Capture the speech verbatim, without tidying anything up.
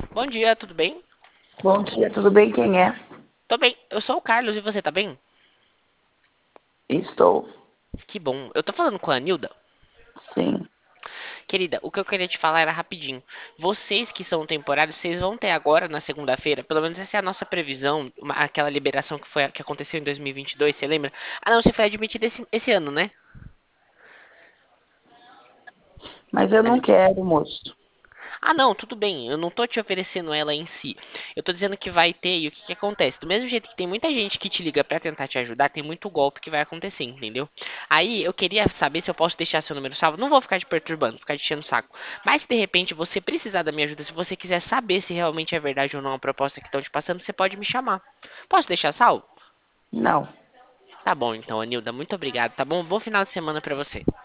Bom dia, tudo bem? Bom dia, tudo bem? Quem é? Tô bem. Eu sou o Carlos e você tá bem? Estou. Que bom. Eu tô falando com a Nilda. Sim. Querida, o que eu queria te falar era rapidinho. Vocês que são temporários, vocês vão ter agora na segunda-feira, pelo menos essa é a nossa previsão, uma- aquela liberação que foi que aconteceu em dois mil e vinte e dois, você lembra? Ah, não, você foi admitida esse, esse ano, né? Mas eu A não quero, moço. Ah, não, tudo bem. Eu não tô te oferecendo ela em si. Eu tô dizendo que vai ter e o que que acontece? Do mesmo jeito que tem muita gente que te liga pra tentar te ajudar, tem muito golpe que vai acontecer, entendeu? Aí eu queria saber se eu posso deixar seu número salvo. Não vou ficar te perturbando, ficar te enchendo o saco. Mas se de repente você precisar da minha ajuda, se você quiser saber se realmente é verdade ou não a proposta que estão te passando, você pode me chamar. Posso deixar salvo? Não. Tá bom, então, Anilda, muito obrigado, tá bom? Bom final de semana pra você.